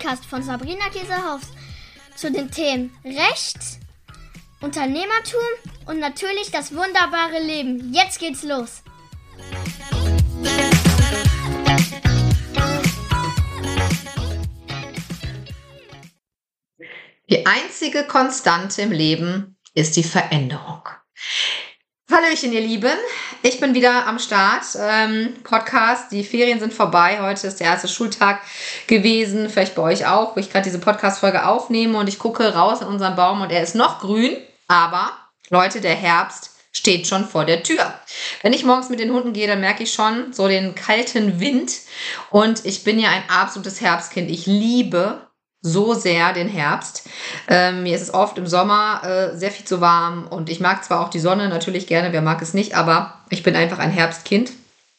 Podcast von Sabrina Käsehaus zu den Themen Recht, Unternehmertum und natürlich das wunderbare Leben. Jetzt geht's los! Die einzige Konstante im Leben ist die Veränderung. Hallöchen, ihr Lieben. Ich bin wieder am Start. Podcast, die Ferien sind vorbei. Heute ist der erste Schultag gewesen. Vielleicht bei euch auch, wo ich gerade diese Podcast-Folge aufnehme. Und ich gucke raus in unseren Baum und er ist noch grün. Aber, Leute, der Herbst steht schon vor der Tür. Wenn ich morgens mit den Hunden gehe, dann merke ich schon so den kalten Wind. Und ich bin ja ein absolutes Herbstkind. Ich liebe so sehr den Herbst. Mir ist es oft im Sommer sehr viel zu warm und ich mag zwar auch die Sonne natürlich gerne, wer mag es nicht, aber ich bin einfach ein Herbstkind.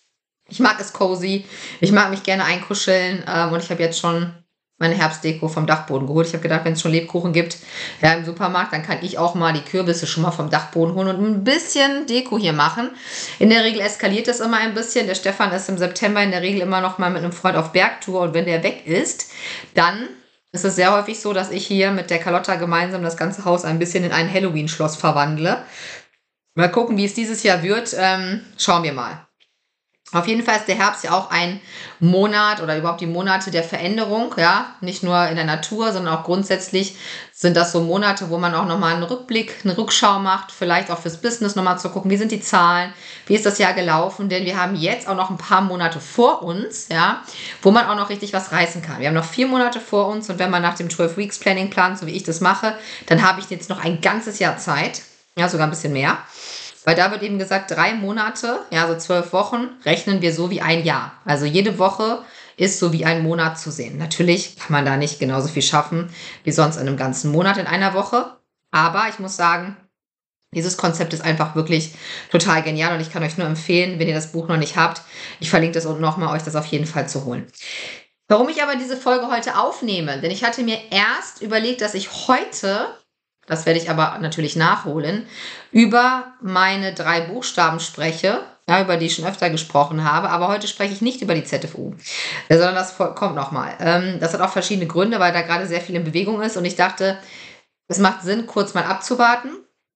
Ich mag es cozy, ich mag mich gerne einkuscheln und ich habe jetzt schon meine Herbstdeko vom Dachboden geholt. Ich habe gedacht, wenn es schon Lebkuchen gibt im Supermarkt, dann kann ich auch mal die Kürbisse schon mal vom Dachboden holen und ein bisschen Deko hier machen. In der Regel eskaliert das immer ein bisschen. Der Stefan ist im September in der Regel immer noch mal mit einem Freund auf Bergtour und wenn der weg ist, dann es ist sehr häufig so, dass ich hier mit der Carlotta gemeinsam das ganze Haus ein bisschen in ein Halloween-Schloss verwandle. Mal gucken, wie es dieses Jahr wird. Schauen wir mal. Auf jeden Fall ist der Herbst ja auch ein Monat oder überhaupt die Monate der Veränderung. Ja, nicht nur in der Natur, sondern auch grundsätzlich sind das so Monate, wo man auch nochmal einen Rückblick, eine Rückschau macht. Vielleicht auch fürs Business nochmal zu gucken, wie sind die Zahlen, wie ist das Jahr gelaufen. Denn wir haben jetzt auch noch ein paar Monate vor uns, ja, wo man auch noch richtig was reißen kann. Wir haben noch 4 Monate vor uns und wenn man nach dem 12-Weeks-Planning plant, so wie ich das mache, dann habe ich jetzt noch ein ganzes Jahr Zeit. Ja, sogar ein bisschen mehr. Weil da wird eben gesagt, 3 Monate, ja, so 12 Wochen, rechnen wir so wie ein Jahr. Also jede Woche ist so wie ein Monat zu sehen. Natürlich kann man da nicht genauso viel schaffen wie sonst in einem ganzen Monat in einer Woche. Aber ich muss sagen, dieses Konzept ist einfach wirklich total genial und ich kann euch nur empfehlen, wenn ihr das Buch noch nicht habt, ich verlinke das unten nochmal, euch das auf jeden Fall zu holen. Warum ich aber diese Folge heute aufnehme, denn ich hatte mir erst überlegt, dass ich heute, das werde ich aber natürlich nachholen, über meine 3 Buchstaben spreche, ja, über die ich schon öfter gesprochen habe. Aber heute spreche ich nicht über die ZFU, sondern das kommt nochmal. Das hat auch verschiedene Gründe, weil da gerade sehr viel in Bewegung ist. Und ich dachte, es macht Sinn, kurz mal abzuwarten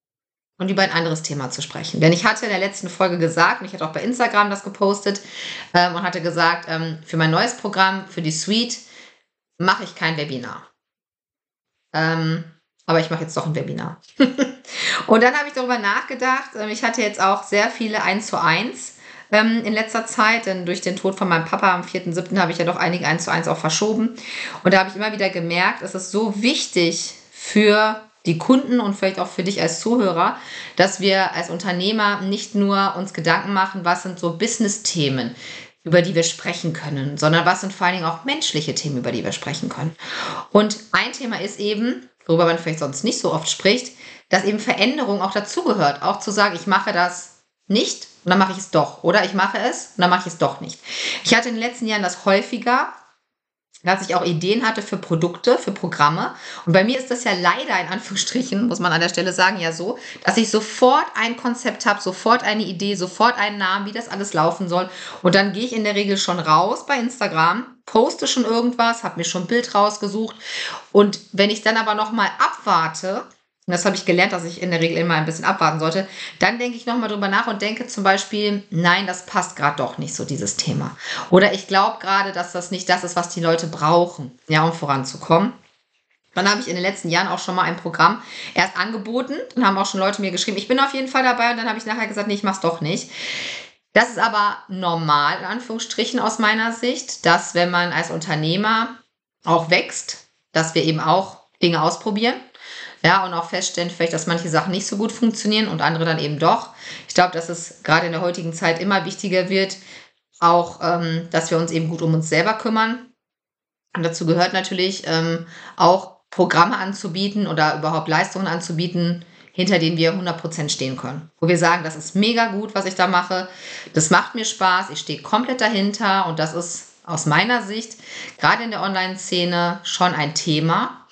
und über ein anderes Thema zu sprechen. Denn ich hatte in der letzten Folge gesagt, und ich hatte auch bei Instagram das gepostet, und hatte gesagt, für mein neues Programm, für die Suite, mache ich kein Webinar. Aber ich mache jetzt doch ein Webinar. Und dann habe ich darüber nachgedacht. Ich hatte jetzt auch sehr viele 1:1 in letzter Zeit, denn durch den Tod von meinem Papa am 4.7. habe ich ja doch einige 1:1 auch verschoben. Und da habe ich immer wieder gemerkt, es ist so wichtig für die Kunden und vielleicht auch für dich als Zuhörer, dass wir als Unternehmer nicht nur uns Gedanken machen, was sind so Business-Themen, über die wir sprechen können, sondern was sind vor allen Dingen auch menschliche Themen, über die wir sprechen können. Und ein Thema ist eben, worüber man vielleicht sonst nicht so oft spricht, dass eben Veränderung auch dazugehört. Auch zu sagen, ich mache das nicht und dann mache ich es doch. Oder ich mache es und dann mache ich es doch nicht. Ich hatte in den letzten Jahren das häufiger, dass ich auch Ideen hatte für Produkte, für Programme. Und bei mir ist das ja leider, in Anführungsstrichen, muss man an der Stelle sagen, ja so, dass ich sofort ein Konzept habe, sofort eine Idee, sofort einen Namen, wie das alles laufen soll. Und dann gehe ich in der Regel schon raus bei Instagram, poste schon irgendwas, habe mir schon ein Bild rausgesucht. Und wenn ich dann aber nochmal abwarte, und das habe ich gelernt, dass ich in der Regel immer ein bisschen abwarten sollte, dann denke ich nochmal drüber nach und denke zum Beispiel, nein, das passt gerade doch nicht so, dieses Thema. Oder ich glaube gerade, dass das nicht das ist, was die Leute brauchen, ja, um voranzukommen. Dann habe ich in den letzten Jahren auch schon mal ein Programm erst angeboten. Dann haben auch schon Leute mir geschrieben, ich bin auf jeden Fall dabei. Und dann habe ich nachher gesagt, nee, ich mache es doch nicht. Das ist aber normal, in Anführungsstrichen, aus meiner Sicht, dass wenn man als Unternehmer auch wächst, dass wir eben auch Dinge ausprobieren. Ja, und auch feststellen vielleicht, dass manche Sachen nicht so gut funktionieren und andere dann eben doch. Ich glaube, dass es gerade in der heutigen Zeit immer wichtiger wird, auch, dass wir uns eben gut um uns selber kümmern. Und dazu gehört natürlich auch Programme anzubieten oder überhaupt Leistungen anzubieten, hinter denen wir 100% stehen können. Wo wir sagen, das ist mega gut, was ich da mache. Das macht mir Spaß, ich stehe komplett dahinter und das ist aus meiner Sicht gerade in der Online-Szene schon ein Thema,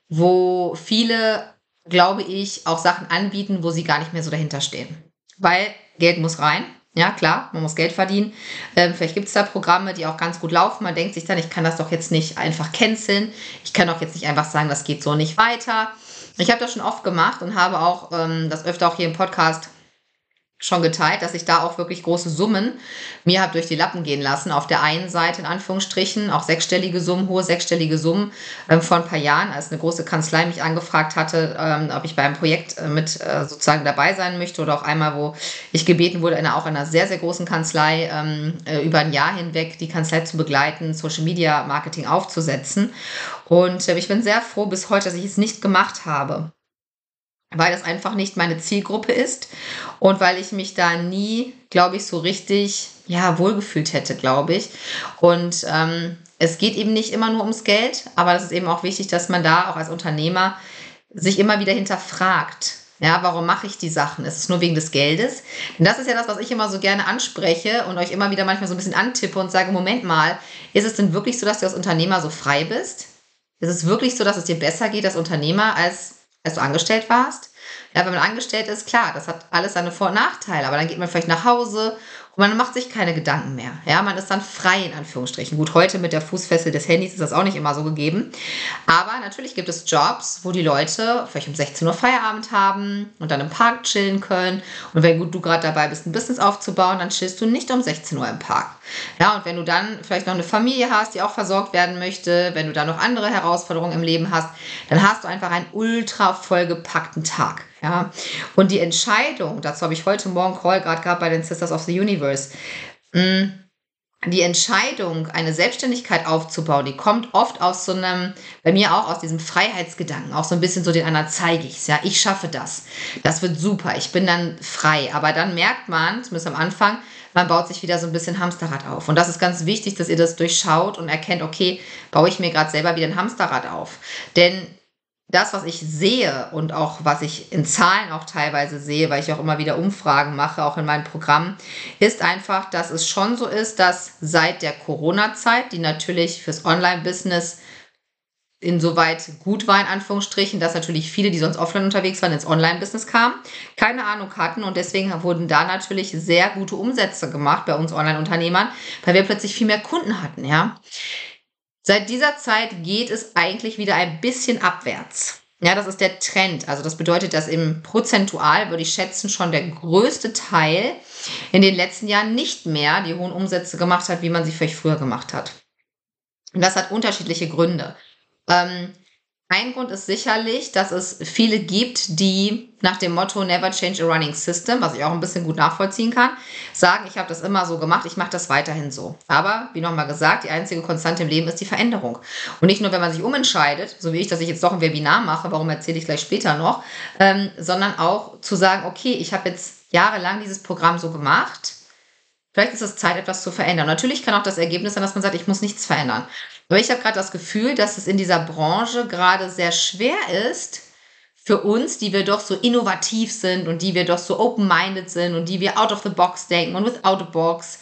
wo viele, glaube ich, auch Sachen anbieten, wo sie gar nicht mehr so dahinter stehen. Weil Geld muss rein. Ja, klar, man muss Geld verdienen. Vielleicht gibt es da Programme, die auch ganz gut laufen. Man denkt sich dann, ich kann das doch jetzt nicht einfach canceln. Ich kann doch jetzt nicht einfach sagen, das geht so nicht weiter. Ich habe das schon oft gemacht und habe auch das öfter auch hier im Podcast schon geteilt, dass ich da auch wirklich große Summen mir habe durch die Lappen gehen lassen. Auf der einen Seite in Anführungsstrichen auch sechsstellige Summen, hohe sechsstellige Summen vor ein paar Jahren, als eine große Kanzlei mich angefragt hatte, ob ich bei einem Projekt mit sozusagen dabei sein möchte oder auch einmal, wo ich gebeten wurde, auch in einer sehr, sehr großen Kanzlei über ein Jahr hinweg die Kanzlei zu begleiten, Social Media Marketing aufzusetzen. Und ich bin sehr froh bis heute, dass ich es nicht gemacht habe, weil das einfach nicht meine Zielgruppe ist und weil ich mich da nie, glaube ich, so richtig wohlgefühlt hätte, glaube ich. Und es geht eben nicht immer nur ums Geld, aber das ist eben auch wichtig, dass man da auch als Unternehmer sich immer wieder hinterfragt. Ja, warum mache ich die Sachen? Ist es nur wegen des Geldes? Denn das ist ja das, was ich immer so gerne anspreche und euch immer wieder manchmal so ein bisschen antippe und sage, Moment mal, ist es denn wirklich so, dass du als Unternehmer so frei bist? Ist es wirklich so, dass es dir besser geht als Unternehmer, als du angestellt warst? Ja, wenn man angestellt ist, klar, das hat alles seine Vor- und Nachteile, aber dann geht man vielleicht nach Hause und man macht sich keine Gedanken mehr. Ja, man ist dann frei in Anführungsstrichen. Gut, heute mit der Fußfessel des Handys ist das auch nicht immer so gegeben. Aber natürlich gibt es Jobs, wo die Leute vielleicht um 16 Uhr Feierabend haben und dann im Park chillen können. Und wenn du gerade dabei bist, ein Business aufzubauen, dann chillst du nicht um 16 Uhr im Park. Ja, und wenn du dann vielleicht noch eine Familie hast, die auch versorgt werden möchte, wenn du dann noch andere Herausforderungen im Leben hast, dann hast du einfach einen ultra vollgepackten Tag. Ja, und die Entscheidung, dazu habe ich heute Morgen Call gerade gehabt bei den Sisters of the Universe, die Entscheidung, eine Selbstständigkeit aufzubauen, die kommt oft aus so einem, bei mir auch aus diesem Freiheitsgedanken, auch so ein bisschen so den anderen zeige ich es, ja, ich schaffe das, das wird super, ich bin dann frei, aber dann merkt man, zumindest am Anfang, man baut sich wieder so ein bisschen Hamsterrad auf und das ist ganz wichtig, dass ihr das durchschaut und erkennt, okay, baue ich mir gerade selber wieder ein Hamsterrad auf, denn das, was ich sehe und auch was ich in Zahlen auch teilweise sehe, weil ich auch immer wieder Umfragen mache, auch in meinem Programm, ist einfach, dass es schon so ist, dass seit der Corona-Zeit, die natürlich fürs Online-Business insoweit gut war, in Anführungsstrichen, dass natürlich viele, die sonst offline unterwegs waren, ins Online-Business kamen, keine Ahnung hatten und deswegen wurden da natürlich sehr gute Umsätze gemacht bei uns Online-Unternehmern, weil wir plötzlich viel mehr Kunden hatten, ja. Seit dieser Zeit geht es eigentlich wieder ein bisschen abwärts. Ja, das ist der Trend. Also das bedeutet, dass im prozentual, würde ich schätzen, schon der größte Teil in den letzten Jahren nicht mehr die hohen Umsätze gemacht hat, wie man sie vielleicht früher gemacht hat. Und das hat unterschiedliche Gründe. Ein Grund ist sicherlich, dass es viele gibt, die nach dem Motto Never change a running system, was ich auch ein bisschen gut nachvollziehen kann, sagen, ich habe das immer so gemacht, ich mache das weiterhin so. Aber, wie nochmal gesagt, die einzige Konstante im Leben ist die Veränderung. Und nicht nur, wenn man sich umentscheidet, so wie ich, dass ich jetzt doch ein Webinar mache, warum erzähle ich gleich später noch, sondern auch zu sagen, okay, ich habe jetzt jahrelang dieses Programm so gemacht, vielleicht ist es Zeit, etwas zu verändern. Natürlich kann auch das Ergebnis sein, dass man sagt, ich muss nichts verändern. Aber ich habe gerade das Gefühl, dass es in dieser Branche gerade sehr schwer ist, für uns, die wir doch so innovativ sind und die wir doch so open-minded sind und die wir out of the box denken und without a box,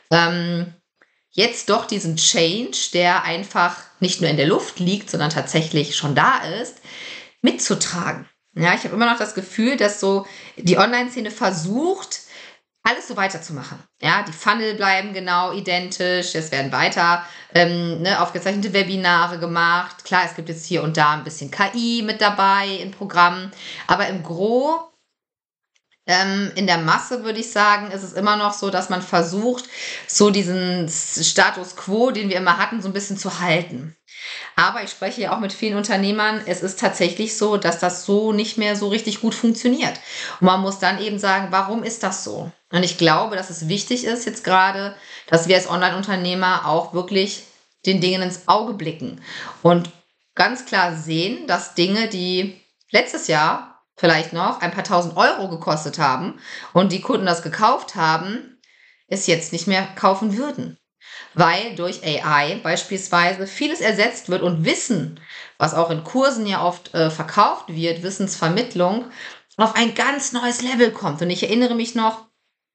jetzt doch diesen Change, der einfach nicht nur in der Luft liegt, sondern tatsächlich schon da ist, mitzutragen. Ja, ich habe immer noch das Gefühl, dass so die Online-Szene versucht, alles so weiterzumachen. Ja, die Funnel bleiben genau identisch, es werden weiter aufgezeichnete Webinare gemacht. Klar, es gibt jetzt hier und da ein bisschen KI mit dabei in Programmen, aber im Gros, in der Masse würde ich sagen, ist es immer noch so, dass man versucht, so diesen Status quo, den wir immer hatten, so ein bisschen zu halten. Aber ich spreche ja auch mit vielen Unternehmern. Es ist tatsächlich so, dass das so nicht mehr so richtig gut funktioniert. Und man muss dann eben sagen, warum ist das so? Und ich glaube, dass es wichtig ist jetzt gerade, dass wir als Online-Unternehmer auch wirklich den Dingen ins Auge blicken und ganz klar sehen, dass Dinge, die letztes Jahr vielleicht noch ein paar tausend Euro gekostet haben und die Kunden das gekauft haben, es jetzt nicht mehr kaufen würden. Weil durch AI beispielsweise vieles ersetzt wird und Wissen, was auch in Kursen ja oft verkauft wird, Wissensvermittlung, auf ein ganz neues Level kommt. Und ich erinnere mich noch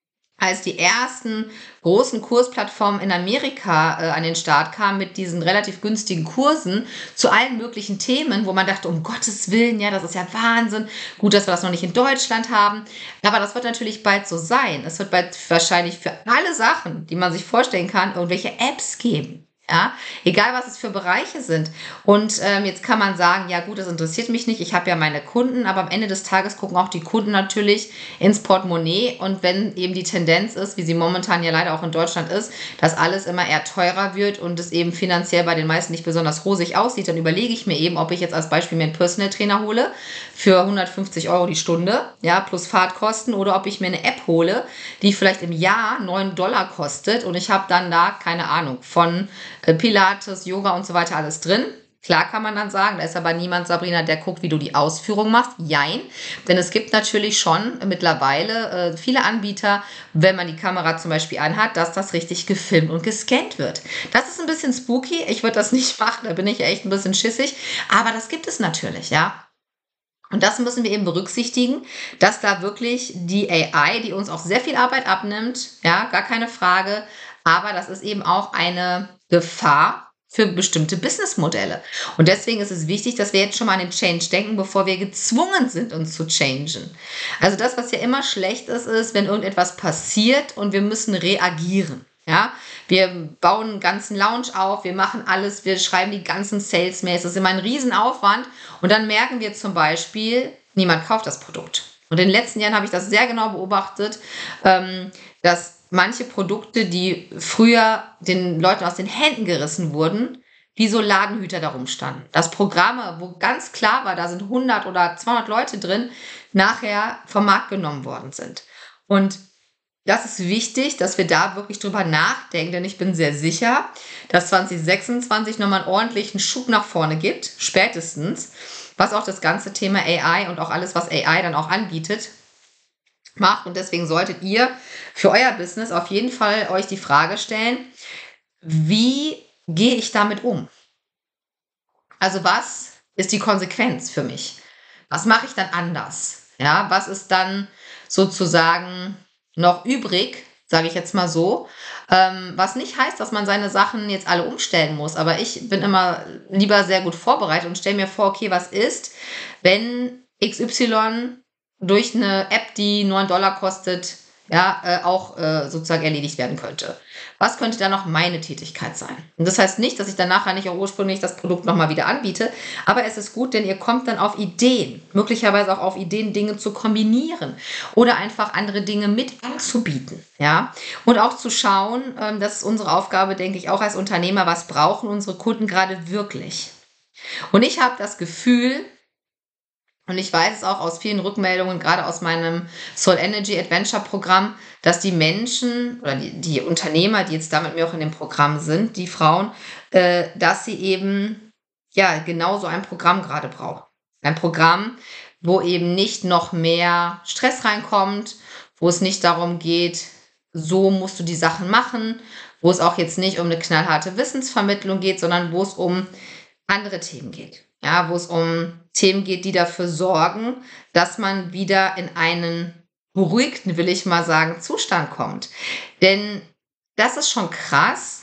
als die ersten großen Kursplattformen in Amerika an den Start kamen mit diesen relativ günstigen Kursen zu allen möglichen Themen, wo man dachte, um Gottes Willen, ja, das ist ja Wahnsinn. Gut, dass wir das noch nicht in Deutschland haben. Aber das wird natürlich bald so sein. Es wird bald wahrscheinlich für alle Sachen, die man sich vorstellen kann, irgendwelche Apps geben. Ja, egal was es für Bereiche sind. Und jetzt kann man sagen, ja gut, das interessiert mich nicht, ich habe ja meine Kunden, aber am Ende des Tages gucken auch die Kunden natürlich ins Portemonnaie. Und wenn eben die Tendenz ist, wie sie momentan ja leider auch in Deutschland ist, dass alles immer eher teurer wird und es eben finanziell bei den meisten nicht besonders rosig aussieht, dann überlege ich mir eben, ob ich jetzt als Beispiel mir einen Personal Trainer hole für 150 € die Stunde, ja, plus Fahrtkosten, oder ob ich mir eine App hole, die vielleicht im Jahr $9 kostet und ich habe dann da, keine Ahnung, von Pilates, Yoga und so weiter alles drin. Klar kann man dann sagen, da ist aber niemand, Sabrina, der guckt, wie du die Ausführung machst. Jein, denn es gibt natürlich schon mittlerweile viele Anbieter, wenn man die Kamera zum Beispiel anhat, dass das richtig gefilmt und gescannt wird. Das ist ein bisschen spooky, ich würde das nicht machen, da bin ich echt ein bisschen schissig, aber das gibt es natürlich, ja. Und das müssen wir eben berücksichtigen, dass da wirklich die AI, die uns auch sehr viel Arbeit abnimmt, ja, gar keine Frage, aber das ist eben auch eine Gefahr für bestimmte Businessmodelle. Und deswegen ist es wichtig, dass wir jetzt schon mal an den Change denken, bevor wir gezwungen sind, uns zu changen. Also das, was ja immer schlecht ist, ist, wenn irgendetwas passiert und wir müssen reagieren. Ja, wir bauen einen ganzen Lounge auf, wir machen alles, wir schreiben die ganzen Sales-Mails, das ist immer ein Riesenaufwand und dann merken wir zum Beispiel, niemand kauft das Produkt. Und in den letzten Jahren habe ich das sehr genau beobachtet, dass manche Produkte, die früher den Leuten aus den Händen gerissen wurden, wie so Ladenhüter darum standen. Dass Programme, wo ganz klar war, da sind 100 oder 200 Leute drin, nachher vom Markt genommen worden sind. Und das ist wichtig, dass wir da wirklich drüber nachdenken, denn ich bin sehr sicher, dass 2026 nochmal einen ordentlichen Schub nach vorne gibt, spätestens, was auch das ganze Thema AI und auch alles, was AI dann auch anbietet, macht. Und deswegen solltet ihr für euer Business auf jeden Fall euch die Frage stellen, wie gehe ich damit um? Also was ist die Konsequenz für mich? Was mache ich dann anders? Ja, was ist dann sozusagen noch übrig, sage ich jetzt mal so, was nicht heißt, dass man seine Sachen jetzt alle umstellen muss, aber ich bin immer lieber sehr gut vorbereitet und stelle mir vor, okay, was ist, wenn XY durch eine App, die $9 kostet, ja, auch sozusagen erledigt werden könnte. Was könnte da noch meine Tätigkeit sein? Und das heißt nicht, dass ich dann nachher nicht auch ursprünglich das Produkt nochmal wieder anbiete, aber es ist gut, denn ihr kommt dann auf Ideen, möglicherweise auch auf Ideen, Dinge zu kombinieren oder einfach andere Dinge mit anzubieten, ja, und auch zu schauen, das ist unsere Aufgabe, denke ich, auch als Unternehmer, was brauchen unsere Kunden gerade wirklich? Und ich habe das Gefühl, und ich weiß es auch aus vielen Rückmeldungen, gerade aus meinem Soul Energy Adventure Programm, dass die Menschen oder die Unternehmer, die jetzt da mit mir auch in dem Programm sind, die Frauen, dass sie eben ja genau so ein Programm gerade brauchen. Ein Programm, wo eben nicht noch mehr Stress reinkommt, wo es nicht darum geht, so musst du die Sachen machen, wo es auch jetzt nicht um eine knallharte Wissensvermittlung geht, sondern wo es um andere Themen geht. Ja, wo es um Themen geht, die dafür sorgen, dass man wieder in einen beruhigten, will ich mal sagen, Zustand kommt. Denn das ist schon krass,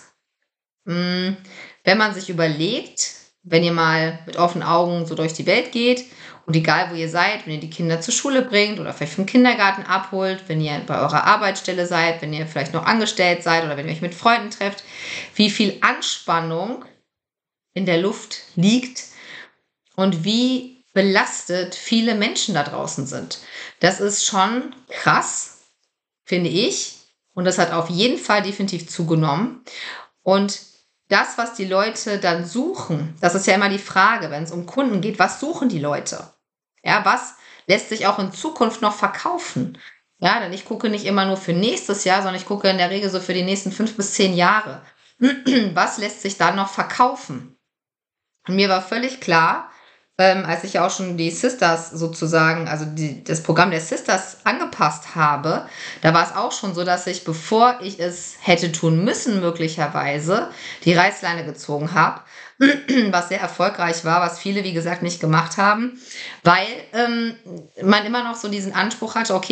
wenn man sich überlegt, wenn ihr mal mit offenen Augen so durch die Welt geht und egal wo ihr seid, wenn ihr die Kinder zur Schule bringt oder vielleicht vom Kindergarten abholt, wenn ihr bei eurer Arbeitsstelle seid, wenn ihr vielleicht noch angestellt seid oder wenn ihr euch mit Freunden trefft, wie viel Anspannung in der Luft liegt und wie belastet viele Menschen da draußen sind. Das ist schon krass, finde ich. Und das hat auf jeden Fall definitiv zugenommen. Und das, was die Leute dann suchen, das ist ja immer die Frage, wenn es um Kunden geht, was suchen die Leute? Ja, was lässt sich auch in Zukunft noch verkaufen? Ja, denn ich gucke nicht immer nur für nächstes Jahr, sondern ich gucke in der Regel so für die nächsten 5 bis 10 Jahre. Was lässt sich da noch verkaufen? Und mir war völlig klar, als ich ja auch schon die Sisters sozusagen, also das Programm der Sisters angepasst habe, da war es auch schon so, dass ich, bevor ich es hätte tun müssen, möglicherweise die Reißleine gezogen habe, was sehr erfolgreich war, was viele, wie gesagt, nicht gemacht haben, weil man immer noch so diesen Anspruch hatte, okay,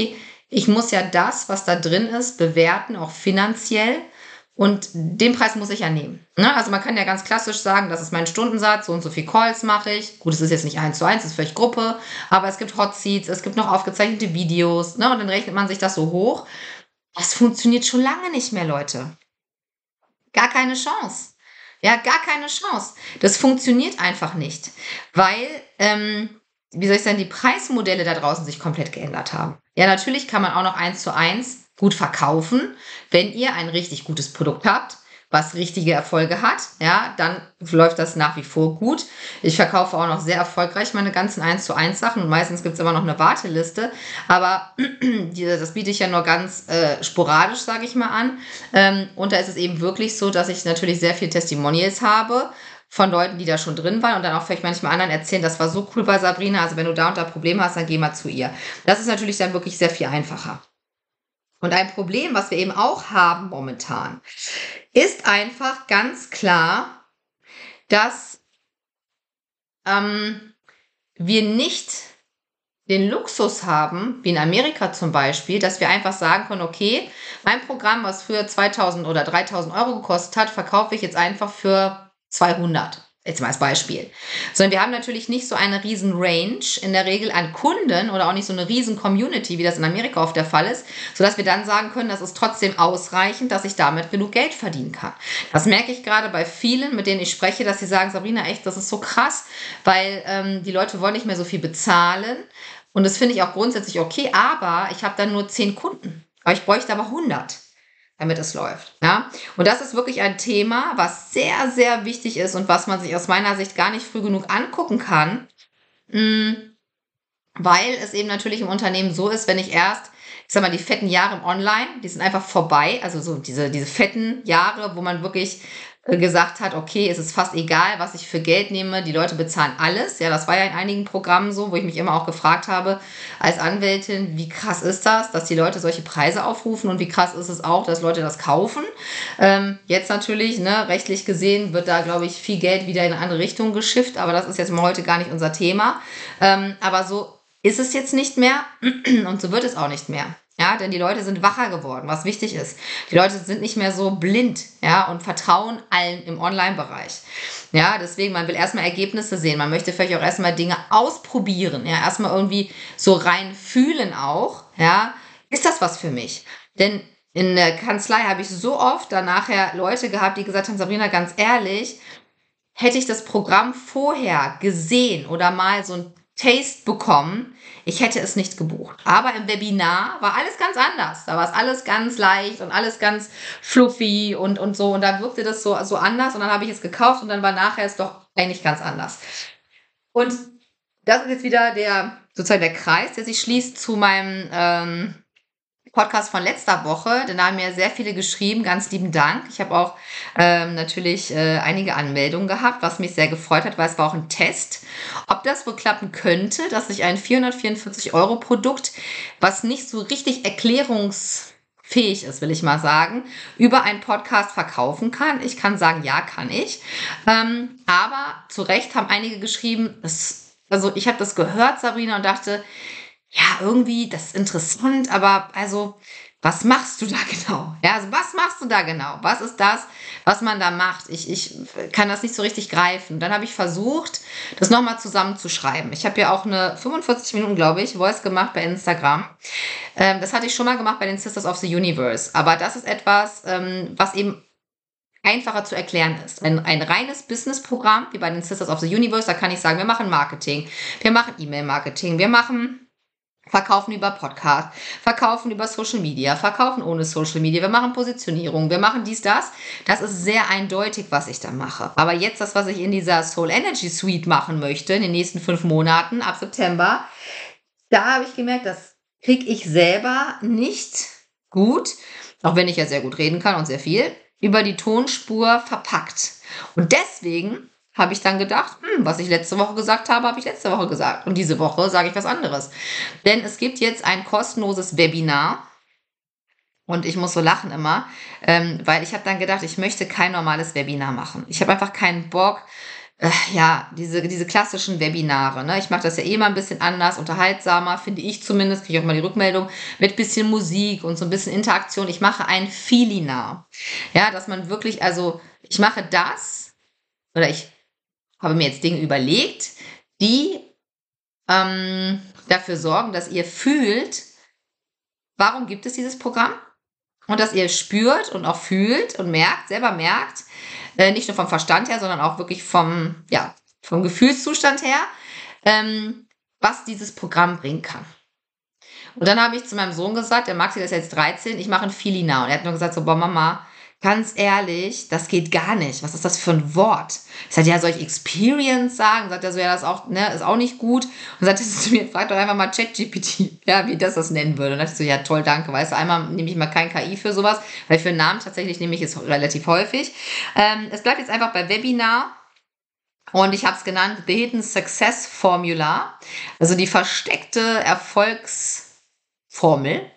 ich muss ja das, was da drin ist, bewerten, auch finanziell. Und den Preis muss ich ja nehmen. Ne? Also man kann ja ganz klassisch sagen, das ist mein Stundensatz, so und so viel Calls mache ich. Gut, es ist jetzt nicht 1:1, es ist vielleicht Gruppe, aber es gibt Hot Seats, es gibt noch aufgezeichnete Videos, ne? Und dann rechnet man sich das so hoch. Das funktioniert schon lange nicht mehr, Leute. Gar keine Chance. Ja, gar keine Chance. Das funktioniert einfach nicht, weil, wie soll ich sagen, die Preismodelle da draußen sich komplett geändert haben. Ja, natürlich kann man auch noch 1:1 gut verkaufen, wenn ihr ein richtig gutes Produkt habt, was richtige Erfolge hat, ja, dann läuft das nach wie vor gut. Ich verkaufe auch noch sehr erfolgreich meine ganzen 1:1 Sachen und meistens gibt es immer noch eine Warteliste, aber das biete ich ja nur ganz sporadisch, sage ich mal, an. Und da ist es eben wirklich so, dass ich natürlich sehr viel Testimonials habe von Leuten, die da schon drin waren und dann auch vielleicht manchmal anderen erzählen, das war so cool bei Sabrina, also wenn du da und da Probleme hast, dann geh mal zu ihr. Das ist natürlich dann wirklich sehr viel einfacher. Und ein Problem, was wir eben auch haben momentan, ist einfach ganz klar, dass wir nicht den Luxus haben, wie in Amerika zum Beispiel, dass wir einfach sagen können, okay, mein Programm, was früher 2.000 oder 3.000 Euro gekostet hat, verkaufe ich jetzt einfach für 200. Jetzt mal als Beispiel. Sondern wir haben natürlich nicht so eine riesen Range in der Regel an Kunden oder auch nicht so eine riesen Community, wie das in Amerika oft der Fall ist, sodass wir dann sagen können, das ist trotzdem ausreichend, dass ich damit genug Geld verdienen kann. Das merke ich gerade bei vielen, mit denen ich spreche, dass sie sagen, Sabrina, echt, das ist so krass, weil die Leute wollen nicht mehr so viel bezahlen und das finde ich auch grundsätzlich okay, aber ich habe dann nur 10 Kunden. Aber ich bräuchte aber 100. Damit es läuft. Ja? Und das ist wirklich ein Thema, was sehr, sehr wichtig ist und was man sich aus meiner Sicht gar nicht früh genug angucken kann, weil es eben natürlich im Unternehmen so ist, wenn ich erst, ich sag mal, die fetten Jahre im Online, die sind einfach vorbei, also so diese fetten Jahre, wo man wirklich gesagt hat, okay, es ist fast egal, was ich für Geld nehme, die Leute bezahlen alles. Ja, das war ja in einigen Programmen so, wo ich mich immer auch gefragt habe, als Anwältin, wie krass ist das, dass die Leute solche Preise aufrufen und wie krass ist es auch, dass Leute das kaufen. Jetzt natürlich, ne, rechtlich gesehen wird da, glaube ich, viel Geld wieder in eine andere Richtung geschifft, aber das ist jetzt mal heute gar nicht unser Thema. Aber so ist es jetzt nicht mehr und so wird es auch nicht mehr. Ja, denn die Leute sind wacher geworden, was wichtig ist. Die Leute sind nicht mehr so blind, ja, und vertrauen allen im Online-Bereich. Ja, deswegen, man will erstmal Ergebnisse sehen. Man möchte vielleicht auch erstmal Dinge ausprobieren, ja, erstmal irgendwie so rein fühlen auch, ja. Ist das was für mich? Denn in der Kanzlei habe ich so oft dann nachher Leute gehabt, die gesagt haben, Sabrina, ganz ehrlich, hätte ich das Programm vorher gesehen oder mal so ein Taste bekommen, ich hätte es nicht gebucht. Aber im Webinar war alles ganz anders. Da war es alles ganz leicht und alles ganz fluffy und so. Und da wirkte das so anders. Und dann habe ich es gekauft und dann war nachher es doch eigentlich ganz anders. Und das ist jetzt wieder sozusagen der Kreis, der sich schließt zu meinem Podcast von letzter Woche, denn da haben mir sehr viele geschrieben, ganz lieben Dank. Ich habe auch natürlich einige Anmeldungen gehabt, was mich sehr gefreut hat, weil es war auch ein Test, ob das wohl klappen könnte, dass ich ein 444 € Produkt, was nicht so richtig erklärungsfähig ist, will ich mal sagen, über einen Podcast verkaufen kann. Ich kann sagen, ja, kann ich. Aber zu Recht haben einige geschrieben, also ich habe das gehört, Sabrina, und dachte, ja, irgendwie, das ist interessant, aber also, was machst du da genau? Ja, also was machst du da genau? Was ist das, was man da macht? Ich kann das nicht so richtig greifen. Dann habe ich versucht, das nochmal zusammenzuschreiben. Ich habe ja auch eine 45 Minuten, glaube ich, Voice gemacht bei Instagram. Das hatte ich schon mal gemacht bei den Sisters of the Universe. Aber das ist etwas, was eben einfacher zu erklären ist. Ein reines Business-Programm, wie bei den Sisters of the Universe, da kann ich sagen, wir machen Marketing, wir machen E-Mail-Marketing, wir verkaufen über Podcast, verkaufen über Social Media, verkaufen ohne Social Media, wir machen Positionierung, wir machen dies, das. Das ist sehr eindeutig, was ich da mache. Aber jetzt das, was ich in dieser Soul Energy Suite machen möchte, in den nächsten 5 Monaten, ab September, da habe ich gemerkt, das kriege ich selber nicht gut, auch wenn ich ja sehr gut reden kann und sehr viel, über die Tonspur verpackt. Und deswegen habe ich dann gedacht, was ich letzte Woche gesagt habe, habe ich letzte Woche gesagt. Und diese Woche sage ich was anderes. Denn es gibt jetzt ein kostenloses Webinar. Und ich muss so lachen immer, weil ich habe dann gedacht, ich möchte kein normales Webinar machen. Ich habe einfach keinen Bock, diese klassischen Webinare. Ne? Ich mache das ja eh mal ein bisschen anders, unterhaltsamer, finde ich zumindest, kriege ich auch mal die Rückmeldung, mit bisschen Musik und so ein bisschen Interaktion. Ich mache ein Filinar. Ja, dass man wirklich, also ich mache das, oder ich habe mir jetzt Dinge überlegt, die dafür sorgen, dass ihr fühlt, warum gibt es dieses Programm? Und dass ihr spürt und auch fühlt und selber merkt, nicht nur vom Verstand her, sondern auch wirklich vom Gefühlszustand her, was dieses Programm bringen kann. Und dann habe ich zu meinem Sohn gesagt, der Maxi, der ist jetzt 13, ich mache ein Filinar. Und er hat nur gesagt, so, boah, Mama, ganz ehrlich, das geht gar nicht. Was ist das für ein Wort? Ich sagte, ja, soll ich Experience sagen? Sagt er so, ja, das auch, ne, ist auch nicht gut. Und sagt er zu mir, frag doch einfach mal ChatGPT, ja, wie das nennen würde. Und dann dachte ich so, ja, toll, danke. Weißt du, einmal nehme ich mal kein KI für sowas, weil für einen Namen tatsächlich nehme ich es relativ häufig. Es bleibt jetzt einfach bei Webinar. Und ich habe es genannt The Hidden Success Formula, also die versteckte Erfolgsformel.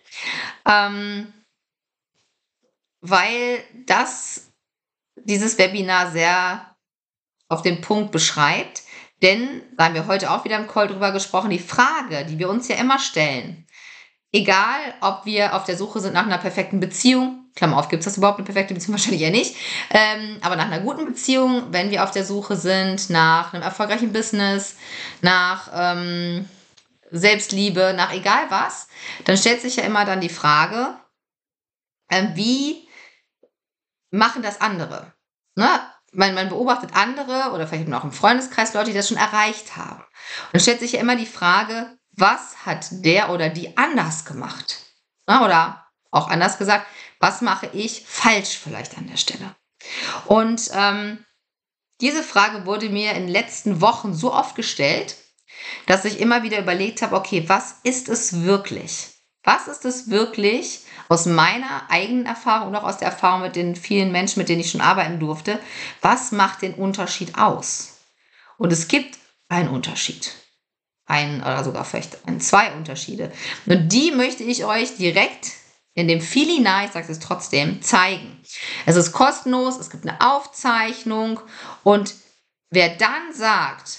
Weil dieses Webinar sehr auf den Punkt beschreibt. Denn, da haben wir heute auch wieder im Call drüber gesprochen, die Frage, die wir uns ja immer stellen, egal ob wir auf der Suche sind nach einer perfekten Beziehung, Klammer auf, gibt es das überhaupt eine perfekte Beziehung? Wahrscheinlich eher nicht, aber nach einer guten Beziehung, wenn wir auf der Suche sind nach einem erfolgreichen Business, nach Selbstliebe, nach egal was, dann stellt sich ja immer dann die Frage, wie machen das andere? Ne? Man beobachtet andere oder vielleicht auch im Freundeskreis Leute, die das schon erreicht haben. Und dann stellt sich ja immer die Frage, was hat der oder die anders gemacht? Ne? Oder auch anders gesagt, was mache ich falsch vielleicht an der Stelle? Und diese Frage wurde mir in den letzten Wochen so oft gestellt, dass ich immer wieder überlegt habe, okay, was ist es wirklich? Was ist es wirklich aus meiner eigenen Erfahrung und auch aus der Erfahrung mit den vielen Menschen, mit denen ich schon arbeiten durfte? Was macht den Unterschied aus? Und es gibt einen Unterschied. Oder sogar vielleicht zwei Unterschiede. Und die möchte ich euch direkt in dem Filinar, ich sage es trotzdem, zeigen. Es ist kostenlos, es gibt eine Aufzeichnung und wer dann sagt,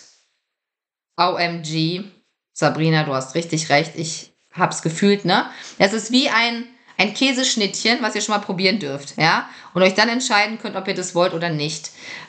OMG, Sabrina, du hast richtig recht, ich hab's gefühlt, ne? Es ist wie ein Käseschnittchen, was ihr schon mal probieren dürft, ja? Und euch dann entscheiden könnt, ob ihr das wollt oder nicht.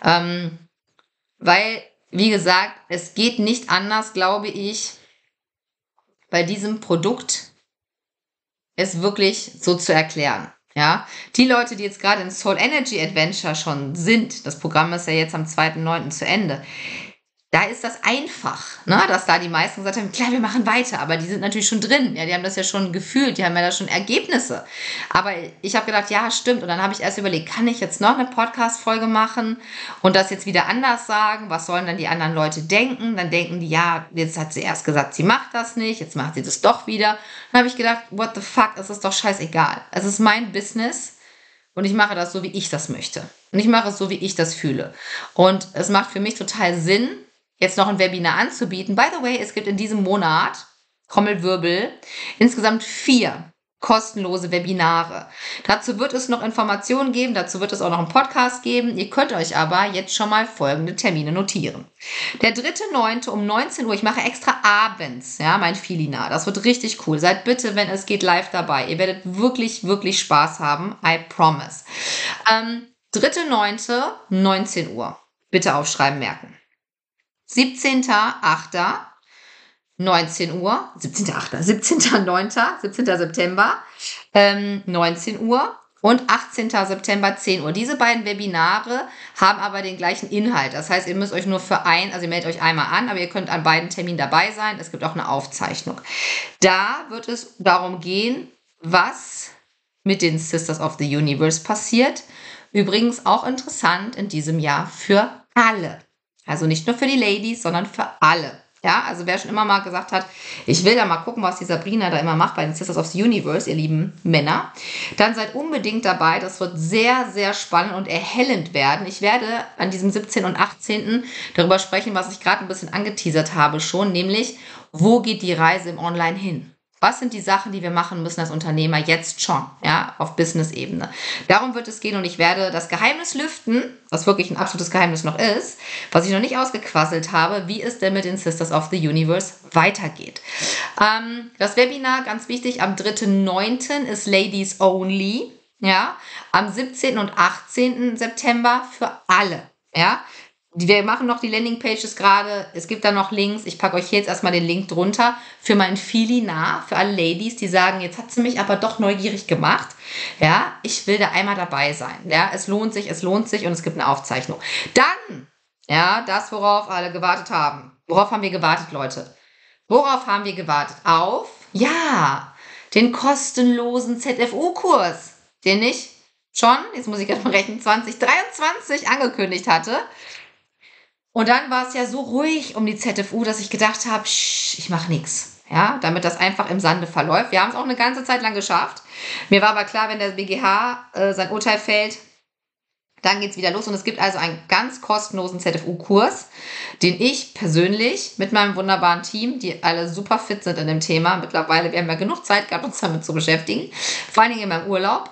Weil, wie gesagt, es geht nicht anders, glaube ich, bei diesem Produkt es wirklich so zu erklären, ja? Die Leute, die jetzt gerade in Soul Energy Adventure schon sind, das Programm ist ja jetzt am 2.9. zu Ende, da ist das einfach, ne? Dass da die meisten gesagt haben, klar, wir machen weiter, aber die sind natürlich schon drin. Ja, die haben das ja schon gefühlt, die haben ja da schon Ergebnisse. Aber ich habe gedacht, ja, stimmt. Und dann habe ich erst überlegt, kann ich jetzt noch eine Podcast-Folge machen und das jetzt wieder anders sagen? Was sollen dann die anderen Leute denken? Dann denken die, ja, jetzt hat sie erst gesagt, sie macht das nicht, jetzt macht sie das doch wieder. Dann habe ich gedacht, what the fuck, es ist doch scheißegal. Es ist mein Business und ich mache das so, wie ich das möchte. Und ich mache es so, wie ich das fühle. Und es macht für mich total Sinn, jetzt noch ein Webinar anzubieten. By the way, es gibt in diesem Monat, Trommelwirbel, insgesamt 4 kostenlose Webinare. Dazu wird es noch Informationen geben, dazu wird es auch noch einen Podcast geben. Ihr könnt euch aber jetzt schon mal folgende Termine notieren. Der 3.9. um 19 Uhr, ich mache extra abends, ja, mein Filinar. Das wird richtig cool. Seid bitte, wenn es geht, live dabei. Ihr werdet wirklich, wirklich Spaß haben. I promise. 3.9. 19 Uhr. Bitte aufschreiben, merken. 17.8. 19 Uhr, 17.9., 17. September, 19 Uhr und 18. September, 10 Uhr. Diese beiden Webinare haben aber den gleichen Inhalt. Das heißt, ihr müsst euch nur also ihr meldet euch einmal an, aber ihr könnt an beiden Terminen dabei sein. Es gibt auch eine Aufzeichnung. Da wird es darum gehen, was mit den Sisters of the Universe passiert. Übrigens auch interessant in diesem Jahr für alle. Also nicht nur für die Ladies, sondern für alle. Ja, also wer schon immer mal gesagt hat, ich will da mal gucken, was die Sabrina da immer macht bei den Sisters of the Universe, ihr lieben Männer, dann seid unbedingt dabei. Das wird sehr, sehr spannend und erhellend werden. Ich werde an diesem 17. und 18. darüber sprechen, was ich gerade ein bisschen angeteasert habe schon, nämlich, wo geht die Reise im Online hin? Was sind die Sachen, die wir machen müssen als Unternehmer jetzt schon, ja, auf Business-Ebene? Darum wird es gehen und ich werde das Geheimnis lüften, was wirklich ein absolutes Geheimnis noch ist, was ich noch nicht ausgequasselt habe, wie es denn mit den Sisters of the Universe weitergeht. Das Webinar, ganz wichtig, am 3.9. ist Ladies Only, ja, am 17. und 18. September für alle, ja. Wir machen noch die Landingpages gerade. Es gibt da noch Links. Ich packe euch hier jetzt erstmal den Link drunter für mein Filinar, für alle Ladies, die sagen, jetzt hat sie mich aber doch neugierig gemacht. Ja, ich will da einmal dabei sein. Ja, es lohnt sich und es gibt eine Aufzeichnung. Dann, ja, das, worauf alle gewartet haben. Worauf haben wir gewartet, Leute? Worauf haben wir gewartet? Auf, ja, den kostenlosen ZFU-Kurs, den ich schon, jetzt muss ich gerade mal rechnen, 2023 angekündigt hatte. Und dann war es ja so ruhig um die ZFU, dass ich gedacht habe, ich mache nichts. Ja, damit das einfach im Sande verläuft. Wir haben es auch eine ganze Zeit lang geschafft. Mir war aber klar, wenn der BGH sein Urteil fällt, dann geht es wieder los. Und es gibt also einen ganz kostenlosen ZFU-Kurs, den ich persönlich mit meinem wunderbaren Team, die alle super fit sind in dem Thema, mittlerweile, wir haben ja genug Zeit gehabt, uns damit zu beschäftigen, vor allen Dingen in meinem Urlaub,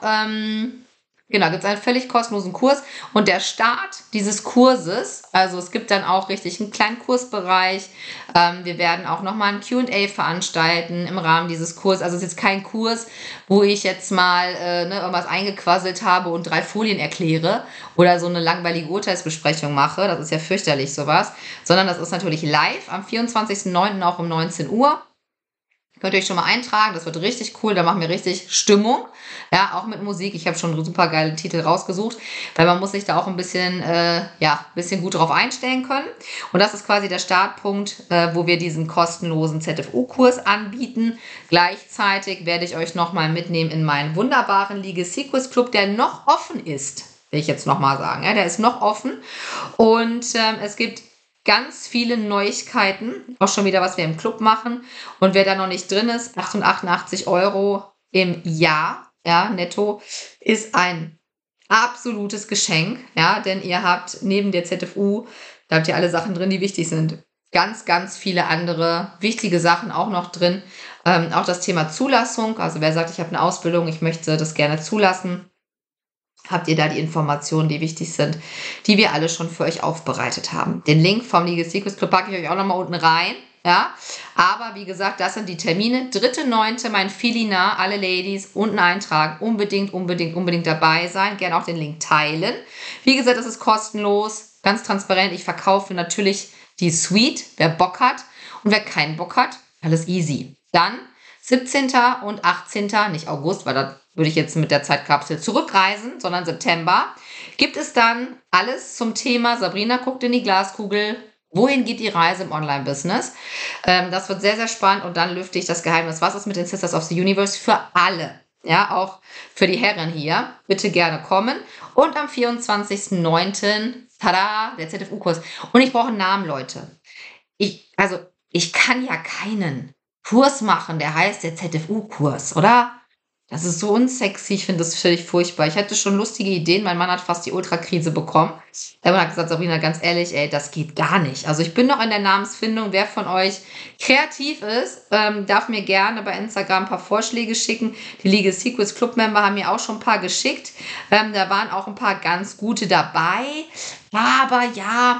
genau, gibt es einen völlig kostenlosen Kurs und der Start dieses Kurses, also es gibt dann auch richtig einen kleinen Kursbereich, wir werden auch nochmal ein Q&A veranstalten im Rahmen dieses Kurses, also es ist jetzt kein Kurs, wo ich jetzt mal irgendwas eingequasselt habe und 3 Folien erkläre oder so eine langweilige Urteilsbesprechung mache, das ist ja fürchterlich sowas, sondern das ist natürlich live am 24.09. auch um 19 Uhr. Könnt ihr euch schon mal eintragen, das wird richtig cool, da machen wir richtig Stimmung, ja, auch mit Musik. Ich habe schon super geile Titel rausgesucht, weil man muss sich da auch ein bisschen gut drauf einstellen können. Und das ist quasi der Startpunkt, wo wir diesen kostenlosen ZFU-Kurs anbieten. Gleichzeitig werde ich euch nochmal mitnehmen in meinen wunderbaren Legacy Quiz Club, der noch offen ist, will ich jetzt nochmal sagen. Ja, der ist noch offen und es gibt ganz viele Neuigkeiten, auch schon wieder, was wir im Club machen. Und wer da noch nicht drin ist, 88 € im Jahr, ja, netto, ist ein absolutes Geschenk, ja, denn ihr habt neben der ZFU, da habt ihr alle Sachen drin, die wichtig sind. Ganz, ganz viele andere wichtige Sachen auch noch drin. Auch das Thema Zulassung, also wer sagt, ich habe eine Ausbildung, ich möchte das gerne zulassen, habt ihr da die Informationen, die wichtig sind, die wir alle schon für euch aufbereitet haben. Den Link vom Legacy Quiz Club packe ich euch auch nochmal unten rein. Ja, aber wie gesagt, das sind die Termine. 3.9. mein Filinar, alle Ladies unten eintragen. Unbedingt dabei sein. Gerne auch den Link teilen. Wie gesagt, das ist kostenlos, ganz transparent. Ich verkaufe natürlich die Suite, wer Bock hat. Und wer keinen Bock hat, alles easy. Dann 17. und 18., nicht August, weil da würde ich jetzt mit der Zeitkapsel zurückreisen, sondern September, gibt es dann alles zum Thema Sabrina guckt in die Glaskugel. Wohin geht die Reise im Online-Business? Das wird sehr, sehr spannend und dann lüfte ich das Geheimnis. Was ist mit den Sisters of the Universe für alle? Ja, auch für die Herren hier. Bitte gerne kommen. Und am 24.09. tada, der ZFU-Kurs. Und ich brauche einen Namen, Leute. Ich kann ja keinen Kurs machen, der heißt der ZFU-Kurs, oder? Das ist so unsexy, ich finde das völlig furchtbar. Ich hatte schon lustige Ideen, mein Mann hat fast die Ultrakrise bekommen. Er hat gesagt, Sabrina, ganz ehrlich, das geht gar nicht. Also ich bin noch in der Namensfindung. Wer von euch kreativ ist, darf mir gerne bei Instagram ein paar Vorschläge schicken. Die Legacy Quiz Club Member haben mir auch schon ein paar geschickt. Da waren auch ein paar ganz gute dabei. Aber ja,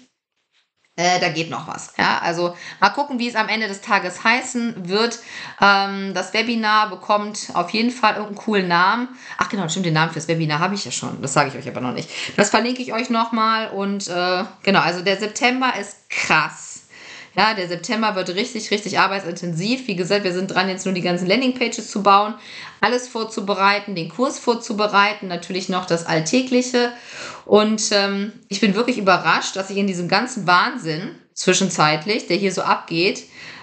da geht noch was. Ja, also mal gucken, wie es am Ende des Tages heißen wird. Das Webinar bekommt auf jeden Fall irgendeinen coolen Namen. Ach genau, stimmt, den Namen fürs Webinar habe ich ja schon. Das sage ich euch aber noch nicht. Das verlinke ich euch nochmal. Und genau, also der September ist krass. Ja, der September wird richtig, richtig arbeitsintensiv. Wie gesagt, wir sind dran, jetzt nur die ganzen Landingpages zu bauen, alles vorzubereiten, den Kurs vorzubereiten, natürlich noch das Alltägliche. Und ich bin wirklich überrascht, dass ich in diesem ganzen Wahnsinn zwischenzeitlich, der hier so abgeht,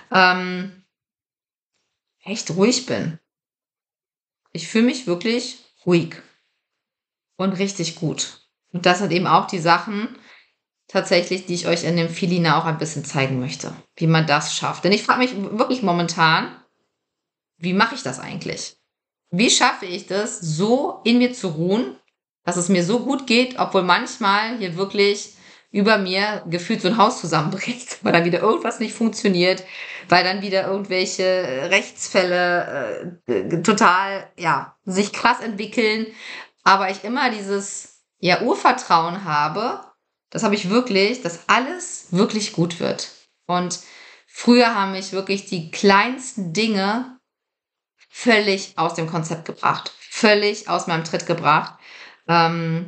echt ruhig bin. Ich fühle mich wirklich ruhig und richtig gut. Und das sind eben auch die Sachen, tatsächlich, die ich euch in dem Filinar auch ein bisschen zeigen möchte, wie man das schafft. Denn ich frage mich wirklich momentan, wie mache ich das eigentlich? Wie schaffe ich das, so in mir zu ruhen, dass es mir so gut geht, obwohl manchmal hier wirklich über mir gefühlt so ein Haus zusammenbricht, weil dann wieder irgendwas nicht funktioniert, weil dann wieder irgendwelche Rechtsfälle total, sich krass entwickeln. Aber ich immer dieses, Urvertrauen habe, das habe ich wirklich, dass alles wirklich gut wird. Und früher haben mich wirklich die kleinsten Dinge völlig aus dem Konzept gebracht, völlig aus meinem Tritt gebracht. Weil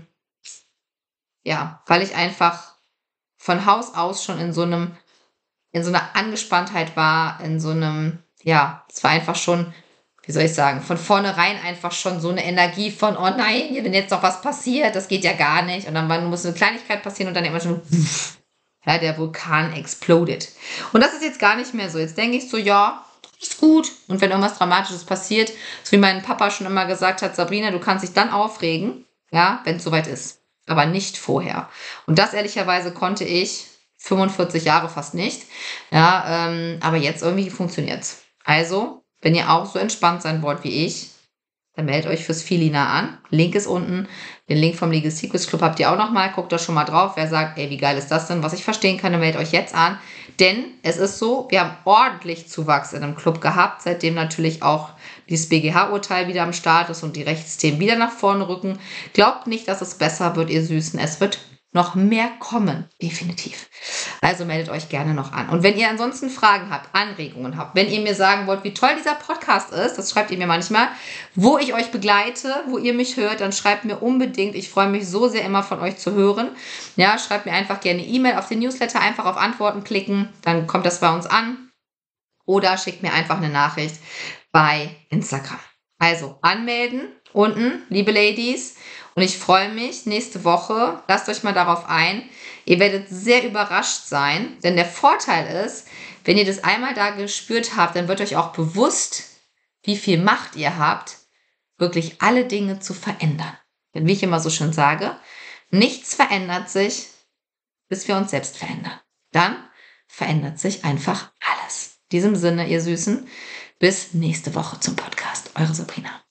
ich einfach von Haus aus schon in so einer Angespanntheit war, es war einfach schon, wie soll ich sagen, von vornherein einfach schon so eine Energie von, oh nein, wenn jetzt noch was passiert, das geht ja gar nicht. Und dann muss eine Kleinigkeit passieren und dann immer schon, der Vulkan exploded. Und das ist jetzt gar nicht mehr so. Jetzt denke ich so, ist gut. Und wenn irgendwas Dramatisches passiert, so wie mein Papa schon immer gesagt hat, Sabrina, du kannst dich dann aufregen, wenn es soweit ist. Aber nicht vorher. Und das ehrlicherweise konnte ich 45 Jahre fast nicht. Aber jetzt irgendwie funktioniert's. Also, wenn ihr auch so entspannt sein wollt wie ich, dann meldet euch fürs Filina an. Link ist unten. Den Link vom Legal Secrets Club habt ihr auch nochmal. Guckt da schon mal drauf. Wer sagt, wie geil ist das denn? Was ich verstehen kann, dann meldet euch jetzt an. Denn es ist so, wir haben ordentlich Zuwachs in dem Club gehabt, seitdem natürlich auch dieses BGH-Urteil wieder am Start ist und die Rechtsthemen wieder nach vorne rücken. Glaubt nicht, dass es besser wird, ihr Süßen. Es wird noch mehr kommen, definitiv. Also meldet euch gerne noch an. Und wenn ihr ansonsten Fragen habt, Anregungen habt, wenn ihr mir sagen wollt, wie toll dieser Podcast ist, das schreibt ihr mir manchmal, wo ich euch begleite, wo ihr mich hört, dann schreibt mir unbedingt. Ich freue mich so sehr immer von euch zu hören. Schreibt mir einfach gerne E-Mail auf den Newsletter, einfach auf Antworten klicken, dann kommt das bei uns an. Oder schickt mir einfach eine Nachricht bei Instagram. Also anmelden, unten, liebe Ladies. Und ich freue mich nächste Woche. Lasst euch mal darauf ein. Ihr werdet sehr überrascht sein, denn der Vorteil ist, wenn ihr das einmal da gespürt habt, dann wird euch auch bewusst, wie viel Macht ihr habt, wirklich alle Dinge zu verändern. Denn wie ich immer so schön sage, nichts verändert sich, bis wir uns selbst verändern. Dann verändert sich einfach alles. In diesem Sinne, ihr Süßen, bis nächste Woche zum Podcast. Eure Sabrina.